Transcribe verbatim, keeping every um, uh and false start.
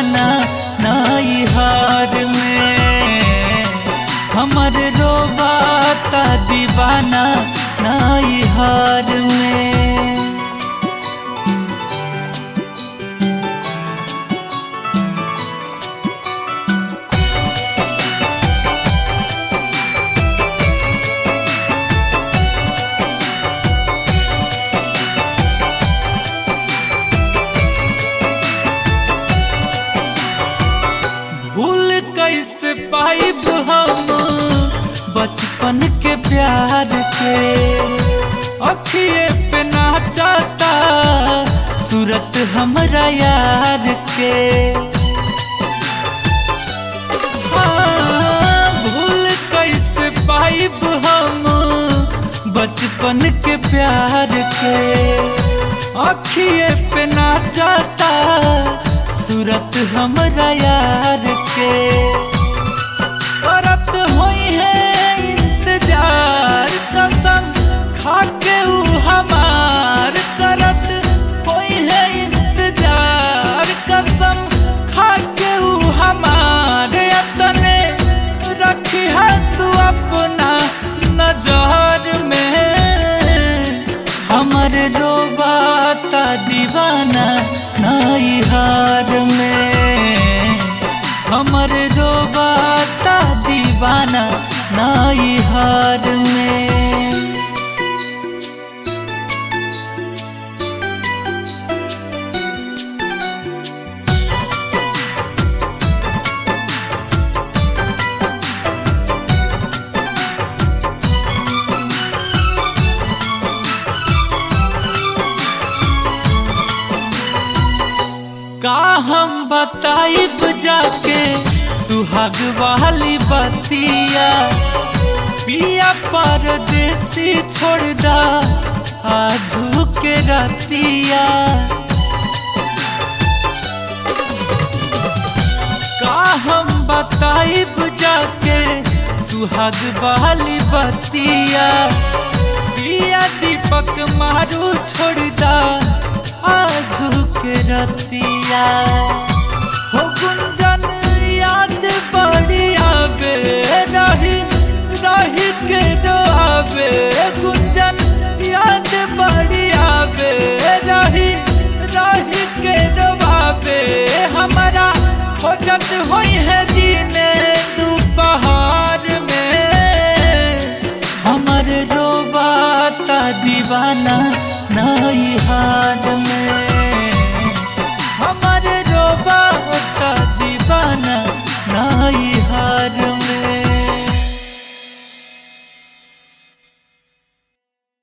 दीवाना नाई हार में, हमर रोबाता दीवाना नाई हार में। भूल कैसे पाइब हम बचपन के प्यार के, अखिए पे नाचता सूरत हमरा यार के। हाँ, भूल कैसे पाइब हम बचपन के प्यार के, अखिए पे नाचता सूरत हमरा यार के। करत होई है इंतजार कसम खाके ऊ हमार, करत होई है इंतजार कसम खाके ऊ हमार। अपने रखी है तू अपना नजर में, हमर रोबाता दीवाना नाई हार में, हमर रोबाता दीवाना नाई हार में। का हम बताइब जाके सुहाग वाली बतिया, पिया परदेसी छोड़ दा आजू के रतिया। का हम बताइब जाके सुहाग वाली बतिया, पिया दीपक मारू छोड़ दा आजू के रतिया। हो गुंजन याद बड़ी आवे रही रही के दो आवे, गुंजन याद बड़ी आवे रही रही के दो आवे। हमारा खोजत होई है दीने दोपहर में, हमर रोबाता दीवाना नाई हार में।